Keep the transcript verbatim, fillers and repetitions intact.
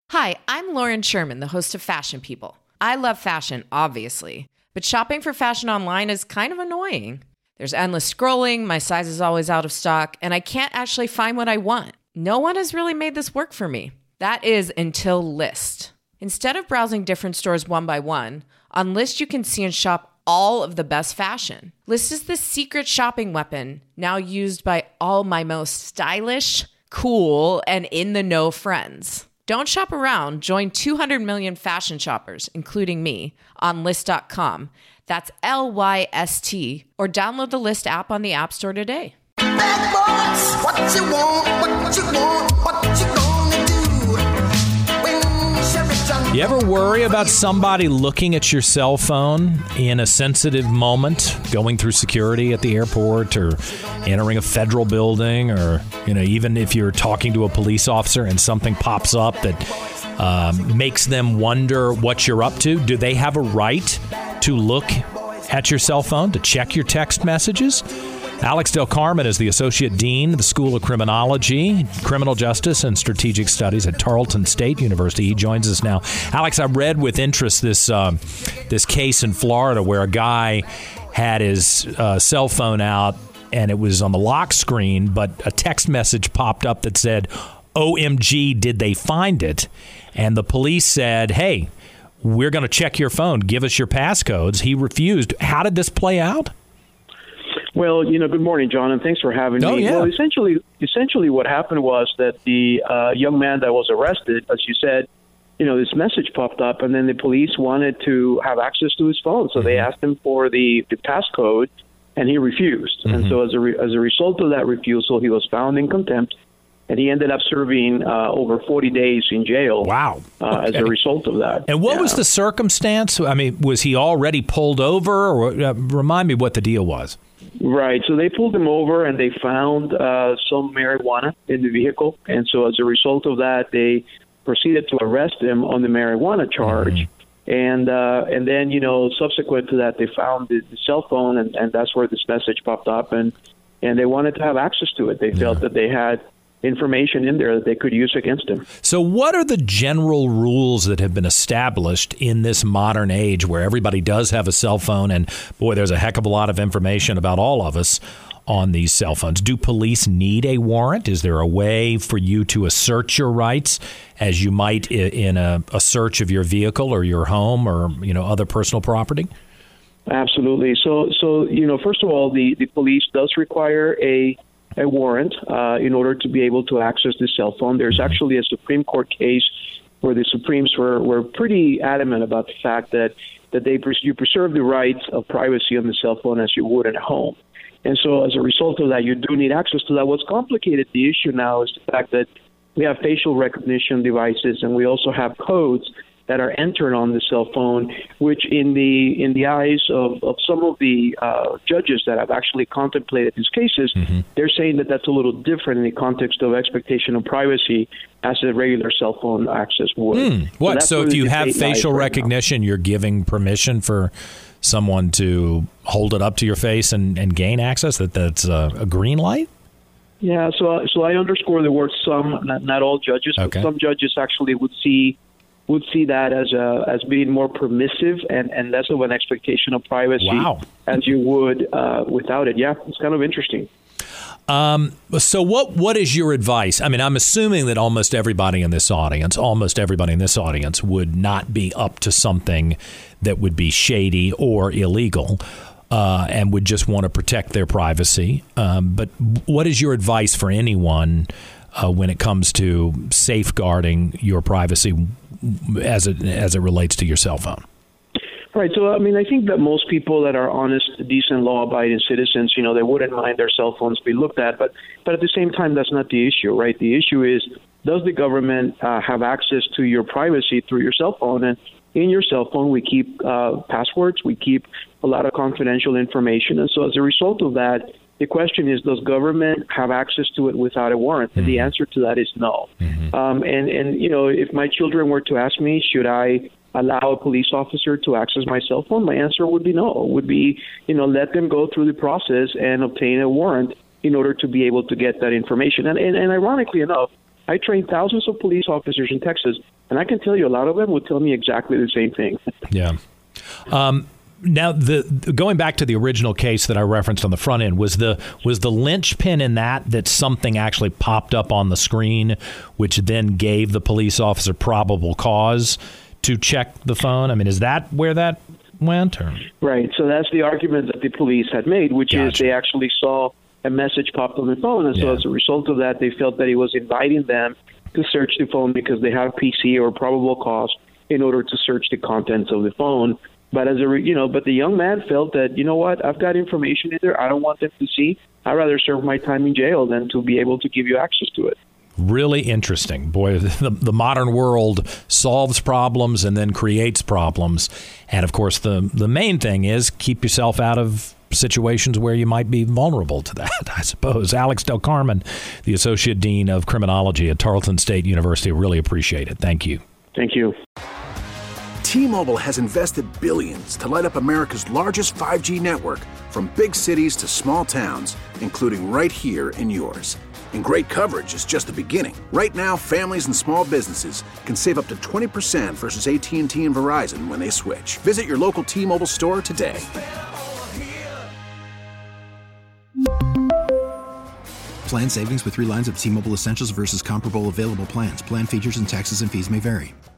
Hi, I'm Lauren Sherman, the host of Fashion People. I love fashion, obviously, but shopping for fashion online is kind of annoying. There's endless scrolling, my size is always out of stock, and I can't actually find what I want. No one has really made this work for me. That is until Lyst. Instead of browsing different stores one by one, on Lyst you can see and shop all of the best fashion. Lyst is the secret shopping weapon, now used by all my most stylish, cool, and in-the-know friends. Don't shop around. Join two hundred million fashion shoppers, including me, on Lyst dot com. That's L Y S T. Or download the Lyst app on the App Store today. Bad boys, what you want, what you want, what you gonna do? When Sherry John... You ever worry about somebody looking at your cell phone in a sensitive moment, going through security at the airport or entering a federal building, or, you know, even if you're talking to a police officer and something pops up that um, makes them wonder what you're up to? Do they have a right to look at your cell phone, to check your text messages? Alex Del Carmen is the Associate Dean of the School of Criminology, Criminal Justice, and Strategic Studies at Tarleton State University. He joins us now. Alex, I read with interest this uh, this case in Florida where a guy had his uh, cell phone out and it was on the lock screen, but a text message popped up that said, O M G, did they find it? And the police said, hey, we're going to check your phone. Give us your passcodes. He refused. How did this play out? Well, you know, good morning, John, and thanks for having oh, me. Yeah. Well, essentially, essentially what happened was that the uh, young man that was arrested, as you said, you know, this message popped up, and then the police wanted to have access to his phone. So mm-hmm. they asked him for the, the passcode, and he refused. Mm-hmm. And so as a, re- as a result of that refusal, he was found in contempt, and he ended up serving uh, over forty days in jail. Wow. Uh, okay. As a result of that. And what yeah. was the circumstance? I mean, was he already pulled over? Or uh, remind me what the deal was. Right. So they pulled him over and they found uh, some marijuana in the vehicle. And so as a result of that, they proceeded to arrest him on the marijuana charge. Mm-hmm. And uh, and then, you know, subsequent to that, they found the, the cell phone, and, and that's where this message popped up. And, and they wanted to have access to it. They felt yeah. that they had information in there that they could use against him. So what are the general rules that have been established in this modern age where everybody does have a cell phone, and boy, there's a heck of a lot of information about all of us on these cell phones? Do police need a warrant? Is there a way for you to assert your rights as you might in a, a search of your vehicle or your home or, you know, other personal property? Absolutely. So, so you know, first of all, the, the police does require a a warrant uh, in order to be able to access the cell phone. There's actually a Supreme Court case where the Supremes were, were pretty adamant about the fact that, that they pres- you preserve the rights of privacy on the cell phone as you would at home. And so as a result of that, you do need access to that. What's complicated the issue now is the fact that we have facial recognition devices, and we also have codes that are entered on the cell phone, which in the in the eyes of, of some of the uh, judges that have actually contemplated these cases, mm-hmm. they're saying that that's a little different in the context of expectation of privacy as a regular cell phone access would. Mm. What? So, so if you have facial right recognition, now. You're giving permission for someone to hold it up to your face and, and gain access? That that's a, a green light? Yeah, so so I underscore the word some, not, not all judges, okay. but some judges actually would see would see that as a, as being more permissive and, and less of an expectation of privacy wow. as you would uh, without it. Yeah, it's kind of interesting. Um, so what what is your advice? I mean, I'm assuming that almost everybody in this audience, almost everybody in this audience would not be up to something that would be shady or illegal uh, and would just want to protect their privacy. Um, but what is your advice for anyone uh, when it comes to safeguarding your privacy as it as it relates to your cell phone? Right. So, I mean, I think that most people that are honest, decent, law-abiding citizens, you know, they wouldn't mind their cell phones be looked at. But but at the same time, that's not the issue, right? The issue is, does the government uh, have access to your privacy through your cell phone? And in your cell phone, we keep uh, passwords. We keep a lot of confidential information. And so as a result of that, the question is, does government have access to it without a warrant? And mm-hmm. the answer to that is no. Mm-hmm. Um, and, and, you know, if my children were to ask me, should I allow a police officer to access my cell phone, my answer would be no. It would be, you know, let them go through the process and obtain a warrant in order to be able to get that information. And, and, and ironically enough, I trained thousands of police officers in Texas And I can tell you a lot of them would tell me exactly the same thing. Yeah. Um, now, the, the going back to the original case that I referenced on the front end, was the was the linchpin in that that something actually popped up on the screen, which then gave the police officer probable cause to check the phone? I mean, is that where that went? Or? Right. So that's the argument that the police had made, which Gotcha. is they actually saw a message popped on the phone. And so Yeah. as a result of that, they felt that he was inviting them to search the phone because they have P C or probable cause in order to search the contents of the phone. But as a, re- you know, but the young man felt that, you know what, I've got information in there I don't want them to see. I'd rather serve my time in jail than to be able to give you access to it. Really interesting. Boy, the, the modern world solves problems and then creates problems. And of course, the, the main thing is keep yourself out of situations where you might be vulnerable to that, I suppose. Alex Del Carmen, the Associate Dean of Criminology at Tarleton State University. Really appreciate it. Thank you. Thank you. T-Mobile has invested billions to light up America's largest five G network, from big cities to small towns, including right here in yours. And great coverage is just the beginning. Right now, families and small businesses can save up to twenty percent versus A T and T and Verizon when they switch. Visit your local T-Mobile store today. Plan savings with three lines of T-Mobile Essentials versus comparable available plans. Plan features and taxes and fees may vary.